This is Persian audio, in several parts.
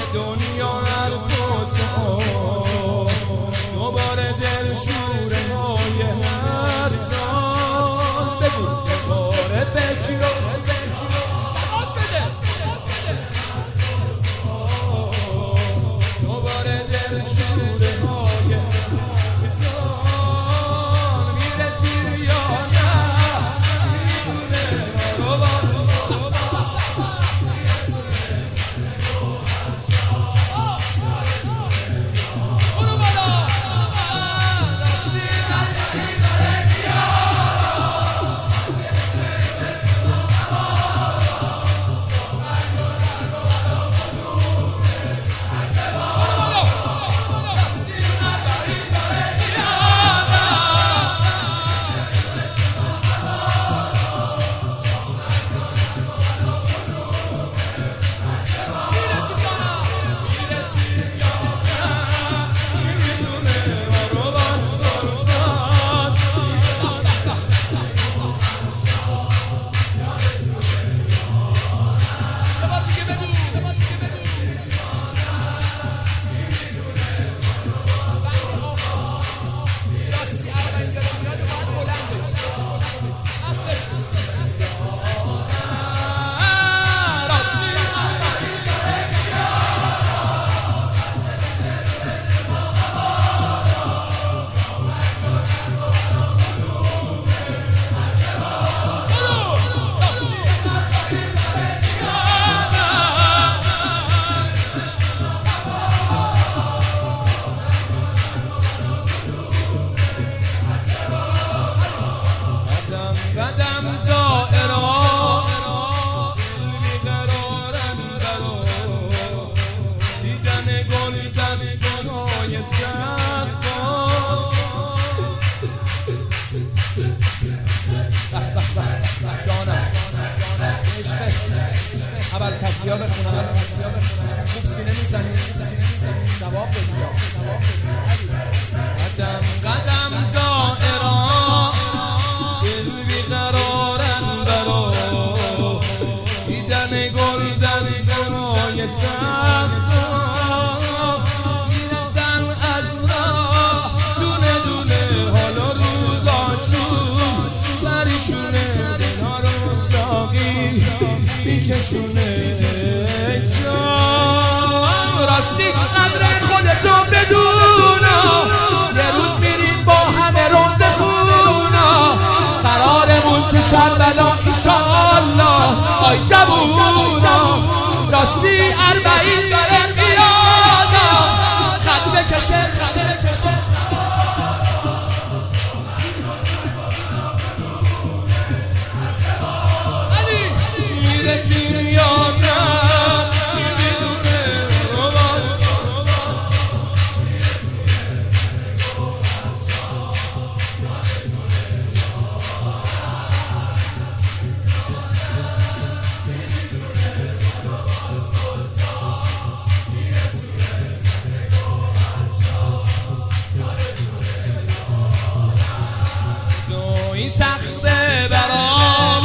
دنیا حرفاس دوباره دل شوره های هر سال بگو دوباره بگیر دوباره دل شوره های هر سال میرسی یا نه قدم زائرا بیقرارم برا دیدن گل دستانای سقا جانم عشق اول تسبیح بخونم خوب سینه میزنی جواب بگیر قدم قدم زائرا بیقرارن برا دیدن گل دستانای سقا میرسن از راه دونه دونه حالا روزاشون بریشونه دلها رو ساقی میکشونه جان راستی قدر خودتو بدونا یه روز میریم با همه روز خونا قرارمون تو کربلا ایشالله آی جوونا راستی 40 داره میادا خط بکشه علی میرسیم یا نه این سخته برام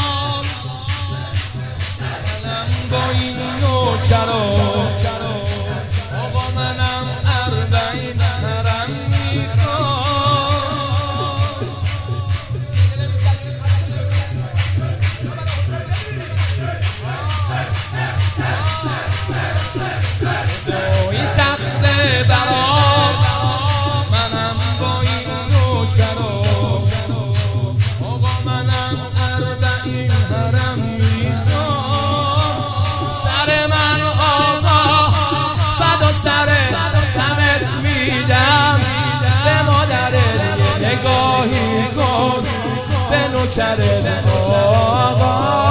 منم با این نوکرا آقا منم 40 حرم میخوام این سخته برام منم با این نوکرا حرم میخوام سر من آقا فدا سر سمت میدم به مادرت نگاهی کن به نوکرت آقا